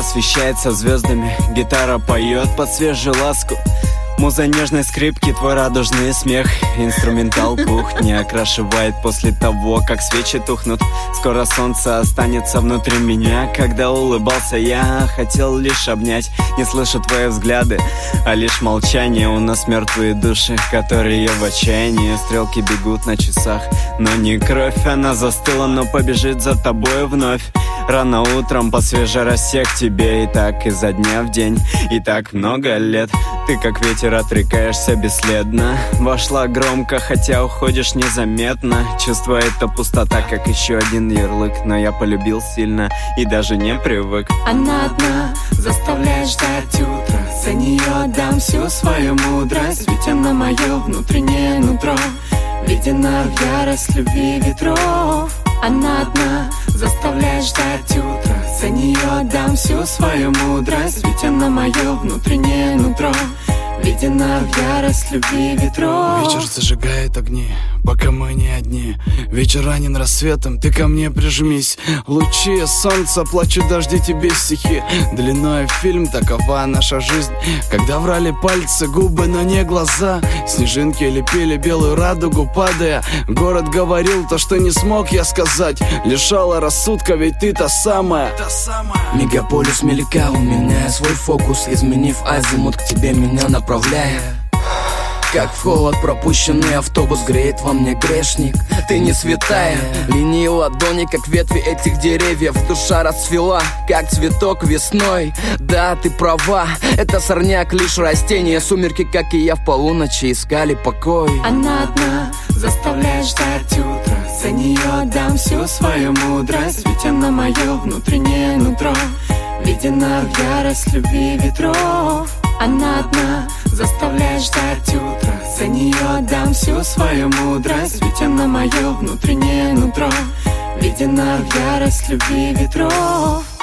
освещается звездами, гитара поет под свежую ласку. Муза нежной скрипки, твой радужный смех. Инструментал кухни окрашивает после того, как свечи тухнут. Скоро солнце останется внутри меня. Когда улыбался я, хотел лишь обнять. Не слышу твои взгляды, а лишь молчание. У нас мертвые души, которые в отчаянии. Стрелки бегут на часах, но не кровь. Она застыла, но побежит за тобой вновь. Рано утром по свежей росе к тебе. И так изо дня в день, и так много лет. Ты как ветер отрекаешься бесследно. Вошла громко, хотя уходишь незаметно. Чувство это пустота, как еще один ярлык. Но я полюбил сильно и даже не привык. Она одна заставляет ждать утра. За нее отдам всю свою мудрость. Ведь она мое внутреннее нутро, введена в ярость любви ветров. Она одна заставляет ждать утра. За нее отдам всю свою мудрость. Ведь она мое внутреннее нутро, введена в ярость любви ветров. Вечер зажигает огни, пока мы не одни. Вечер ранен рассветом, ты ко мне прижмись. Лучи солнца, плачут дожди, тебе стихи. Длиной в фильм, такова наша жизнь. Когда врали пальцы, губы, но не глаза. Снежинки лепили белую радугу, падая. Город говорил то, что не смог я сказать. Лишала рассудка, ведь ты та самая. Мегаполис мелькал, меняя свой фокус. Изменив азимут, к тебе меня направляя. Как в холод пропущенный автобус греет во мне грешник. Ты не святая. Линии ладони, как ветви этих деревьев. Душа расцвела, как цветок весной. Да, ты права, это сорняк, лишь растение. Сумерки, как и я в полуночи, искали покой. Она одна заставляет ждать утра. За нее отдам всю свою мудрость. Ведь она мое внутреннее нутро, введена в ярость любви ветров. Она одна заставляет ждать утра. За нее отдам всю свою мудрость. Ведь она мое внутреннее нутро, введена в ярость любви ветров.